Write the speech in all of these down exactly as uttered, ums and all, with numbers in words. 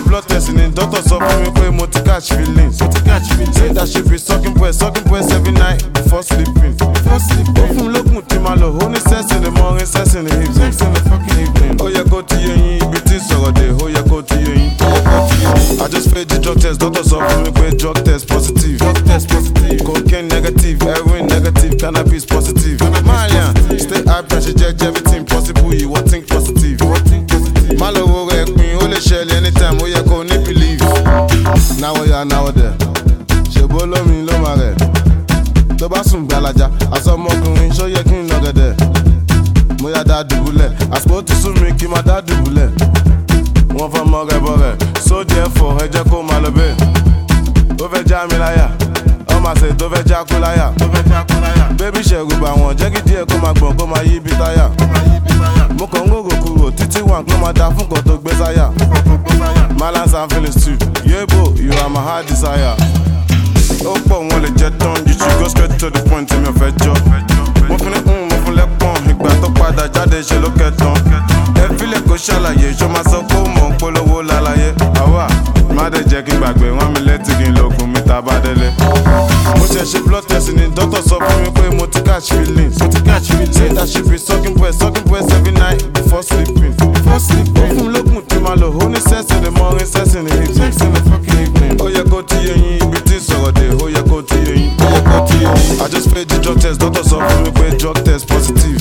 blood test ni doctor sọ fún mi pé mo ti catch feelings. Say that she be sucking breast, sucking breast every night before sleeping. Ó fún mi lókun tí ma lò, ó ní sex in the morning, sex in the evening. Ó yẹ kó ti yé yín, ibi tí sọ̀rọ̀ dé, ó yẹ kó ti yé yín. I just paid the drug test, doctor sọ fún mi pé drug test positive. Cocaine negative, heroin negative, cannabis positive. Marian, stay high pressure, check everything possible, you won't think positive. Má lọ wo rẹ̀ pin, ó lè ṣẹlẹ̀ anytime, ó yẹ kó ní believe. Náwó ya náwó dẹ̀, ṣèbó lómi ló máa rẹ̀. Tó bá sùn gbalaja, aṣọ ọmọkùnrin ṣó yẹ kí n lọ gẹ̀dẹ̀. Mo yá dá dùbúlẹ̀, àsìkò ti sún mi kí n má dá dùbúlẹ̀. Wọ́n fọ́ mọ́ rẹ̀ bọ̀ rẹ̀, sódì ẹ̀fọ́ ẹ jẹ́ kó máa lọ bẹ́ẹ̀. Ó fẹ́ já mi láyà, ọmọ àṣẹ tó fẹ́ já kú láyà. Bébí ṣẹ̀rù bà wọ́n, jẹ́ kí díẹ̀ kó máa gbọ̀n kó máa yí bí táyà. Mo kàn ń rò kúrò títí wà kó máa da fún kan tó gbé sáyà. Malance and feelings too, yebo, you are my heart desire. Ó pọ̀ wọn lè jẹ tán, you should go straight to the point tí mi ò fẹ́ jọ. Mo fún ní kún, mo fún lẹ́pọ̀n, ìgbà tó padà jáde ṣe ló kẹtàn. Ẹ fílẹ̀ kó ṣàlàyé, ṣó máa sọ pé ó mọ̀ ń polówó lálàyé. Àwa má dẹ̀ jẹ́ kí n gbàgbé, wọ́n mi létí kí n lókun mi ta bá délé. Mo ṣe ṣe blood test ni doctor sọ fún mi pé mo ti catch feelings. Say that she be sucking breast, sucking breast every night before sleeping. Ó fún mi lókun tí ma lò, ó ní sex in the morning, sex in the evening. Ó yẹ kó ti yé yín, ibi tí sọ̀rọ̀ dé, ó yẹ kó ti yé yín. I just paid the drug test, doctor sọ fún mi pé drug test positive.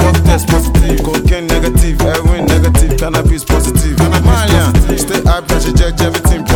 Cocaine negative, heroin negative, cannabis positive. Marian, stay high pressure, check everything